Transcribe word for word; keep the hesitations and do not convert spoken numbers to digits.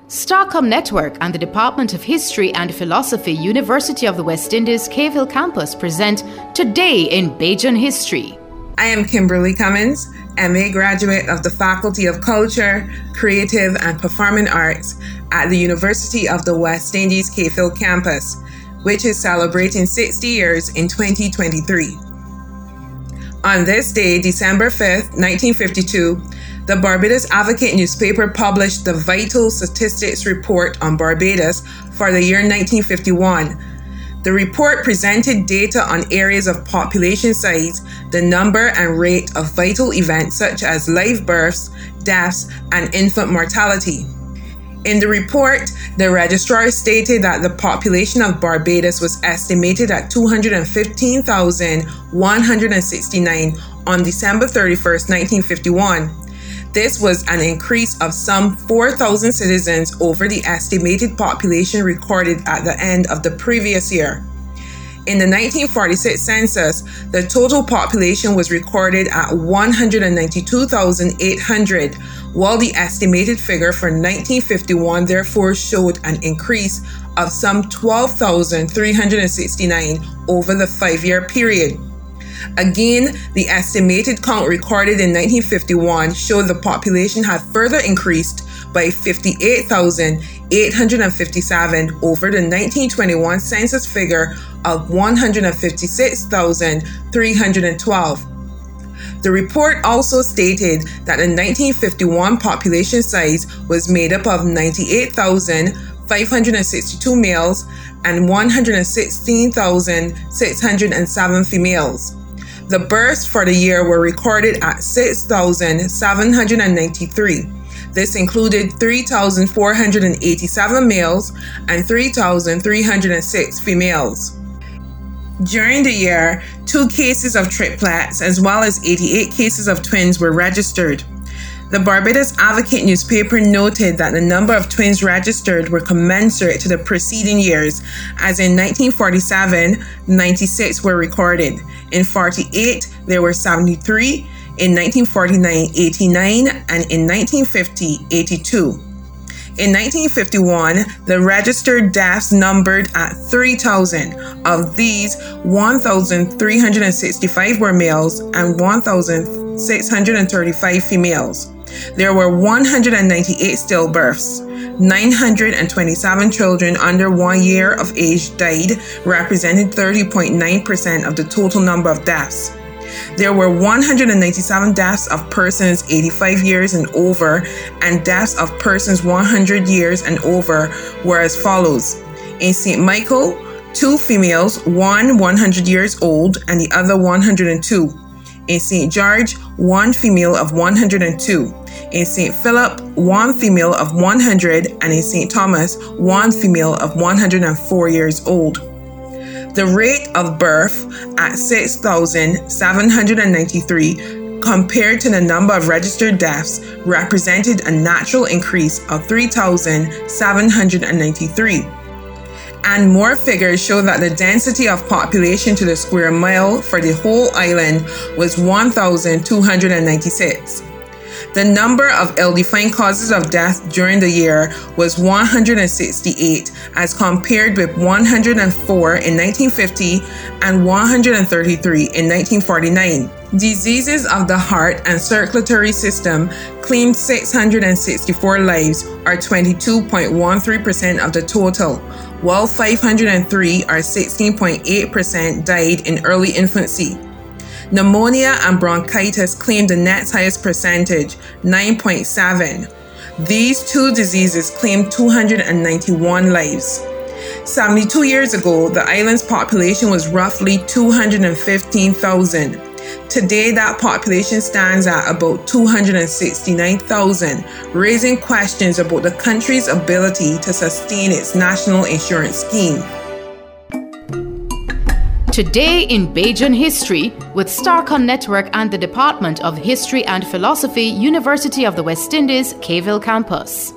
Starcom Network and the Department of History and Philosophy, University of the West Indies, Cave Hill Campus present Today in Bajan History. I am Kimberly Cummins, M A graduate of the Faculty of Culture, Creative and Performing Arts at the University of the West Indies, Cave Hill Campus, which is celebrating sixty years in twenty twenty-three. On this day, December fifth, nineteen fifty-two, the Barbados Advocate newspaper published the Vital Statistics Report on Barbados for the year nineteen fifty-one. The report presented data on areas of population size, the number and rate of vital events such as live births, deaths, and infant mortality. In the report, the registrar stated that the population of Barbados was estimated at two hundred fifteen thousand one hundred sixty-nine on December thirty-first, nineteen fifty-one. This was an increase of some four thousand citizens over the estimated population recorded at the end of the previous year. In the nineteen forty-six census, the total population was recorded at one hundred ninety-two thousand eight hundred, while the estimated figure for nineteen fifty-one therefore showed an increase of some twelve thousand three hundred sixty-nine over the five-year period. Again, the estimated count recorded in nineteen fifty-one showed the population had further increased by fifty-eight thousand eight hundred fifty-seven over the nineteen twenty-one census figure of one hundred fifty-six thousand three hundred twelve. The report also stated that the nineteen fifty-one population size was made up of ninety-eight thousand five hundred sixty-two males and one hundred sixteen thousand six hundred seven females. The births for the year were recorded at six thousand seven hundred ninety-three. This included three thousand four hundred eighty-seven males and three thousand three hundred six females. During the year, two cases of triplets as well as eighty-eight cases of twins were registered. The Barbados Advocate newspaper noted that the number of twins registered were commensurate to the preceding years, as in nineteen forty-seven, ninety-six were recorded. In forty-eight, there were seventy-three, in nineteen forty-nine, eighty-nine, and in nineteen fifty, eighty-two. In nineteen fifty-one, the registered deaths numbered at three thousand. Of these, one thousand three hundred sixty-five were males and one thousand six hundred thirty-five females. There were one hundred ninety-eight stillbirths. nine hundred twenty-seven children under one year of age died, representing thirty point nine percent of the total number of deaths. There were one hundred ninety-seven deaths of persons eighty-five years and over, and deaths of persons one hundred years and over were as follows. In Saint Michael, two females, one one hundred years old and the other one hundred two. In Saint George, one female of one hundred two. In Saint Philip, one female of one hundred, and in Saint Thomas, one female of one hundred four years old. The rate of birth at six thousand seven hundred ninety-three compared to the number of registered deaths represented a natural increase of three thousand seven hundred ninety-three. And more figures show that the density of population to the square mile for the whole island was one thousand two hundred ninety-six. The number of ill-defined causes of death during the year was one hundred sixty-eight, as compared with one hundred four in nineteen fifty and one hundred thirty-three in nineteen forty-nine. Diseases of the heart and circulatory system claimed six hundred sixty-four lives, or twenty-two point one three percent of the total, while five hundred three, or sixteen point eight percent, died in early infancy. Pneumonia and bronchitis claimed the next highest percentage, nine point seven. These two diseases claimed two hundred ninety-one lives. seventy-two years ago, the island's population was roughly two hundred fifteen thousand. Today, that population stands at about two hundred sixty-nine thousand, raising questions about the country's ability to sustain its national insurance scheme. Today in Bajan History with Starcom Network and the Department of History and Philosophy, University of the West Indies, Cave Hill Campus.